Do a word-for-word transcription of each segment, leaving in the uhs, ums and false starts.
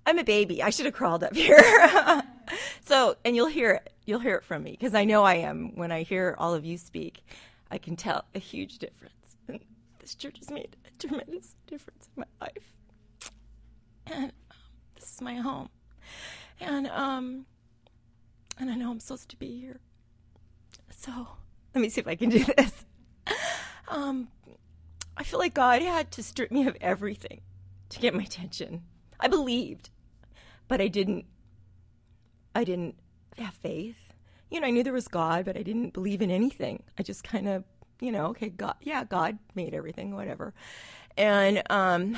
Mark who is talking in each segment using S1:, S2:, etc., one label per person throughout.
S1: I'm a baby. I should have crawled up here. So, and you'll hear it. You'll hear it from me because I know I am. When I hear all of you speak, I can tell a huge difference. And this church has made a tremendous difference in my life. And um, this is my home. And um, and I know I'm supposed to be here. So let me see if I can do this. Um, I feel like God had to strip me of everything to get my attention. I believed, but I didn't. I didn't have faith. You know, I knew there was God, but I didn't believe in anything. I just kind of, you know, okay, God, yeah, God made everything, whatever. And um,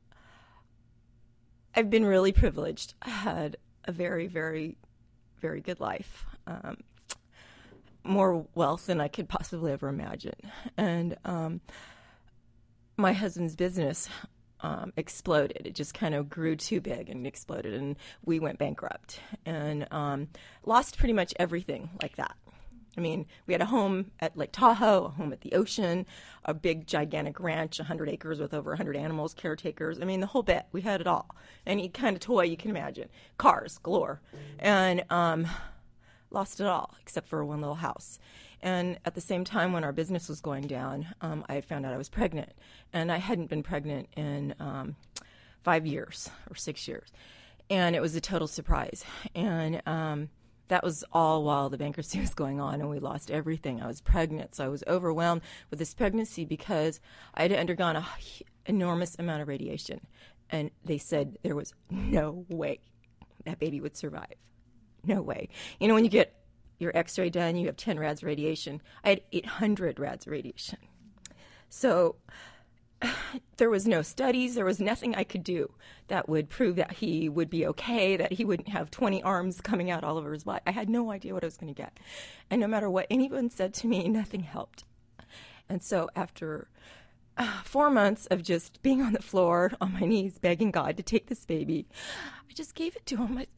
S1: I've been really privileged. I had a very, very, very good life. Um, more wealth than I could possibly ever imagine. And um, my husband's business Um, exploded. It just kind of grew too big and exploded, and we went bankrupt and um, lost pretty much everything like that. I mean, we had a home at Lake Tahoe, a home at the ocean, a big, gigantic ranch, one hundred acres with over one hundred animals, caretakers. I mean, the whole bit. We had it all. Any kind of toy you can imagine. Cars galore. And um, lost it all except for one little house. And at the same time, when our business was going down, um, I found out I was pregnant. And I hadn't been pregnant in um, five years or six years. And it was a total surprise. And um, that was all while the bankruptcy was going on, and we lost everything. I was pregnant, so I was overwhelmed with this pregnancy because I had undergone an enormous amount of radiation. And they said there was no way that baby would survive. No way. You know, when you get your x-ray done, you have ten rads radiation. I had eight hundred rads radiation. So there was no studies. There was nothing I could do that would prove that he would be okay, that he wouldn't have twenty arms coming out all over his body. I had no idea what I was going to get. And no matter what anyone said to me, nothing helped. And so after uh, four months of just being on the floor, on my knees, begging God to take this baby, I just gave it to him. I,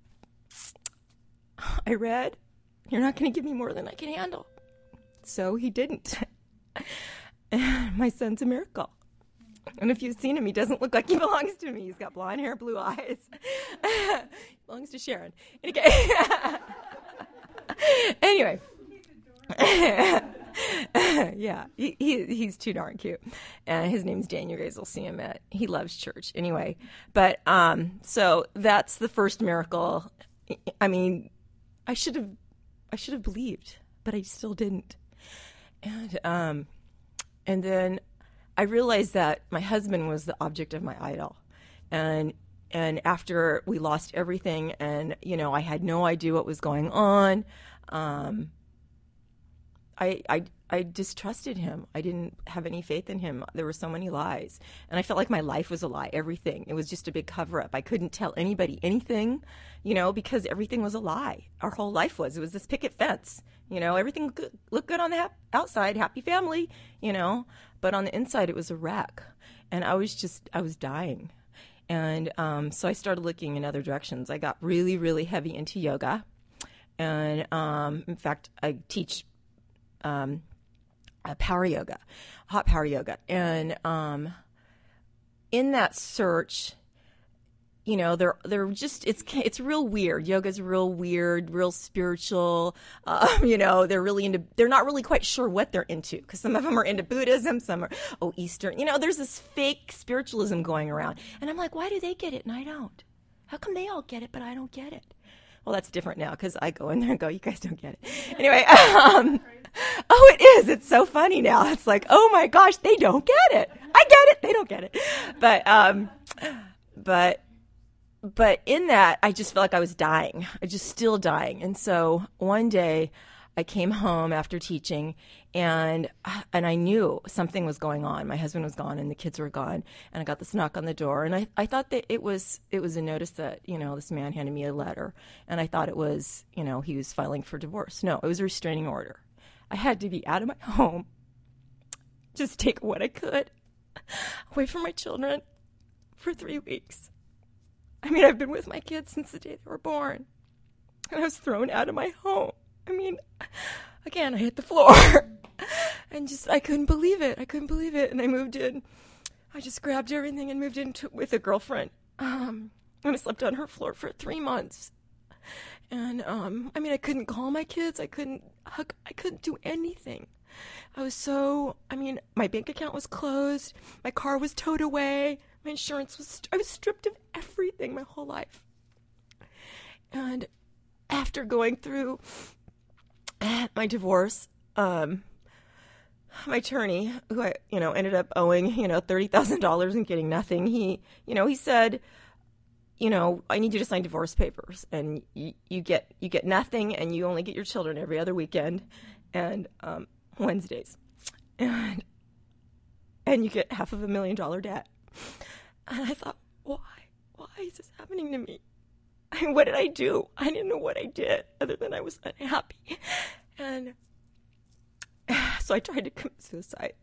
S1: I read, "You're not going to give me more than I can handle." So he didn't. My son's a miracle. And if you've seen him, he doesn't look like he belongs to me. He's got blonde hair, blue eyes. Belongs to Sharon. Okay. Anyway. Yeah, he, he he's too darn cute. And his name's Dan. You guys will see him at, he loves church. Anyway. But, um, so that's the first miracle. I mean, I should have, I should have believed, but I still didn't. And, um, and then I realized that my husband was the object of my idol. And, and after we lost everything and, you know, I had no idea what was going on, um, I, I, I distrusted him. I didn't have any faith in him. There were so many lies. And I felt like my life was a lie, everything. It was just a big cover-up. I couldn't tell anybody anything, you know, because everything was a lie. Our whole life was. It was this picket fence. You know, everything looked good, looked good on the ha- outside, happy family, you know. But on the inside, it was a wreck. And I was just, I was dying. And um, so I started looking in other directions. I got really, really heavy into yoga. And um, in fact, I teach Um, uh, power yoga, hot power yoga. And um, in that search, you know, they're they're just it's it's real weird. Yoga's real weird, real spiritual. Um, you know, they're really into. They're not really quite sure what they're into because some of them are into Buddhism, some are oh Eastern. You know, there's this fake spiritualism going around, and I'm like, why do they get it and I don't? How come they all get it but I don't get it? Well, that's different now because I go in there and go, you guys don't get it. Anyway, um, oh, it is. It's so funny now. It's like, oh my gosh, they don't get it. I get it. They don't get it. But, um, but, but in that, I just felt like I was dying. I just still dying. And so one day I came home after teaching and, and I knew something was going on. My husband was gone and the kids were gone. And I got this knock on the door and I, I thought that it was, it was a notice that, you know, this man handed me a letter and I thought it was, you know, he was filing for divorce. No, it was a restraining order. I had to be out of my home, just take what I could away from my children for three weeks. I mean, I've been with my kids since the day they were born and I was thrown out of my home. I mean, again, I hit the floor and just, I couldn't believe it. I couldn't believe it. And I moved in. I just grabbed everything and moved in to, with a girlfriend. Um, And I slept on her floor for three months. And, um, I mean, I couldn't call my kids. I couldn't hug. I couldn't do anything. I was so, I mean, my bank account was closed. My car was towed away. My insurance was, I was stripped of everything my whole life. And after going through my divorce, um, my attorney, who I, you know, ended up owing, you know, thirty thousand dollars and getting nothing, he, you know, he said, you know, I need you to sign divorce papers, and you, you get, you get nothing, and you only get your children every other weekend and, um, Wednesdays. And, and you get half of a million dollar debt. And I thought, why? Why is this happening to me? I mean, what did I do? I didn't know what I did other than I was unhappy. And so I tried to commit suicide.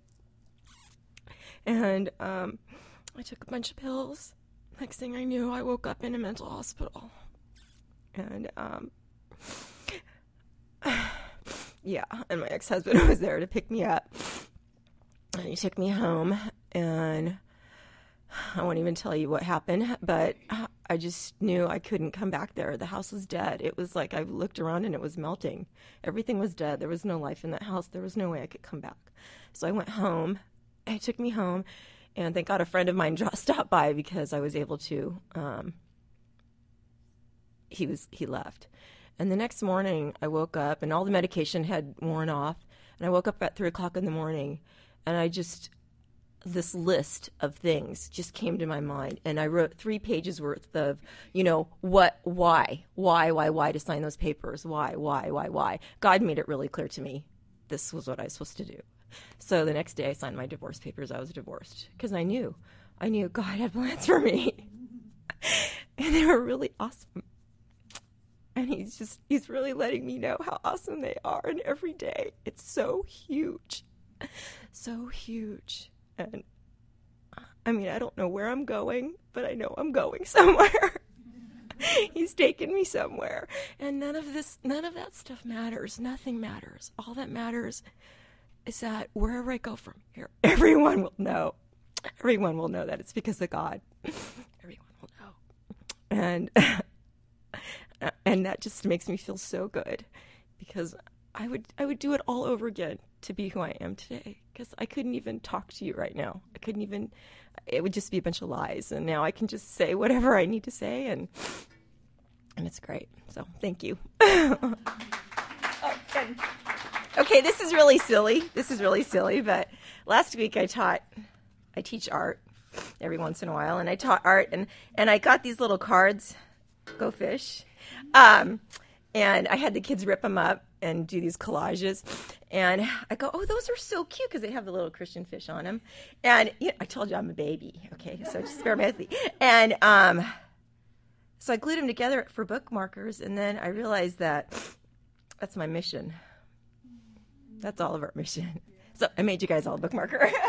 S1: And um, I took a bunch of pills. Next thing I knew, I woke up in a mental hospital. And um, yeah, and my ex-husband was there to pick me up. And he took me home, and I won't even tell you what happened, but I just knew I couldn't come back there. The house was dead. It was like I looked around and it was melting. Everything was dead. There was no life in that house. There was no way I could come back. So I went home. He took me home, and thank God a friend of mine stopped by because I was able to. Um, he was he left. And the next morning I woke up, and all the medication had worn off, and I woke up at three o'clock in the morning, and I just... this list of things just came to my mind, and I wrote three pages worth of, you know, what, why, why, why, why to sign those papers, why, why, why, why. God made it really clear to me this was what I was supposed to do. So the next day I signed my divorce papers. I was divorced because I knew, I knew God had plans for me, and they were really awesome. And he's just, he's really letting me know how awesome they are, and every day it's so huge, so huge. And I mean, I don't know where I'm going, but I know I'm going somewhere. He's taken me somewhere. And none of this, none of that stuff matters. Nothing matters. All that matters is that wherever I go from here, everyone will know. Everyone will know that it's because of God. Everyone will know. And, and that just makes me feel so good, because I would, I would do it all over again to be who I am today, because I couldn't even talk to you right now. I couldn't even, it would just be a bunch of lies. And now I can just say whatever I need to say, and and it's great. So thank you. oh, okay, this is really silly. This is really silly, but last week I taught, I teach art every once in a while, and I taught art, and, and I got these little cards, Go Fish, um, and I had the kids rip them up and do these collages, and I go, oh, those are so cute, because they have the little Christian fish on them. And you know, I told you I'm a baby, okay, so just bear with me. And um, so I glued them together for bookmarkers, and then I realized that that's my mission. That's all of our mission. So I made you guys all a bookmarker.